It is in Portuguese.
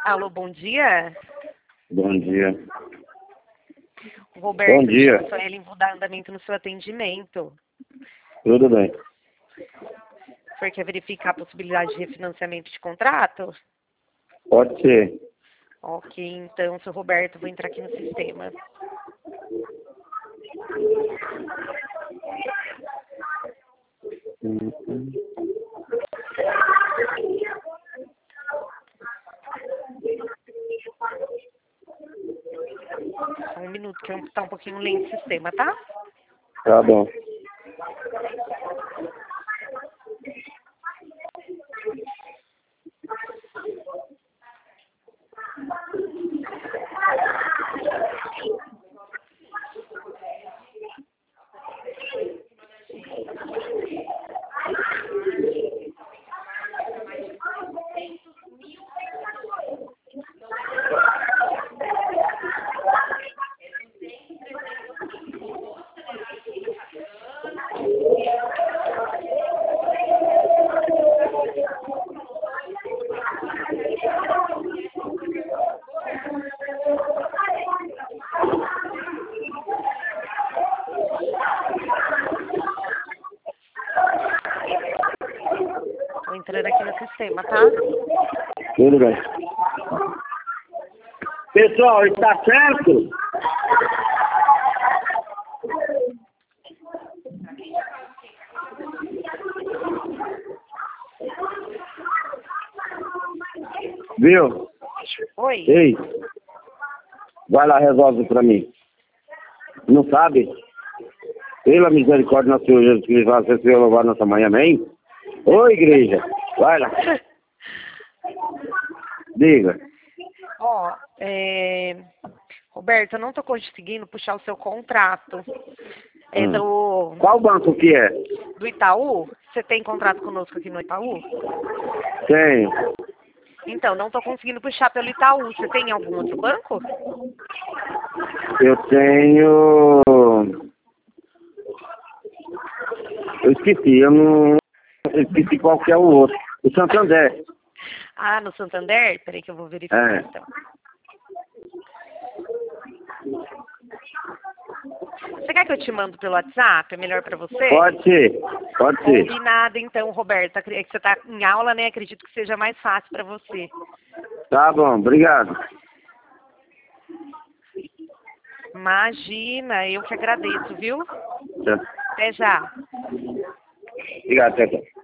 Alô, bom dia. Bom dia. O Roberto, Bom dia. só ele vou dar andamento no seu atendimento. Tudo bem. O senhor quer verificar a possibilidade de refinanciamento de contrato? Pode ser. Ok, então, seu Roberto, vou entrar aqui no sistema. Só um minuto, que tá um pouquinho lento o sistema, tá? Tá bom. Tô entrando aqui no sistema, tá? Tudo bem. Pessoal, está certo? Viu? Oi. Ei. Vai lá, resolve pra mim. Não sabe? Pela misericórdia do Senhor Jesus Cristo, você se louvar nossa mãe, amém? Ô, igreja. Vai lá. Diga. Ó, Roberto, eu não tô conseguindo puxar o seu contrato. Qual banco que é? Do Itaú. Você tem contrato conosco aqui no Itaú? Tenho. Então, não tô conseguindo puxar pelo Itaú. Você tem algum outro banco? Eu tenho... Eu esqueci, eu esqueci qual que é o outro. O Santander. Ah, no Santander? Peraí que eu vou verificar, então. Você quer que eu te mando pelo WhatsApp? É melhor pra você? Pode ser, pode ser. Combinado, então, Roberto. É que você tá em aula, né? Acredito que seja mais fácil pra você. Tá bom, obrigado. Imagina, eu que agradeço, viu? Tá. Até já. Obrigado, Teta.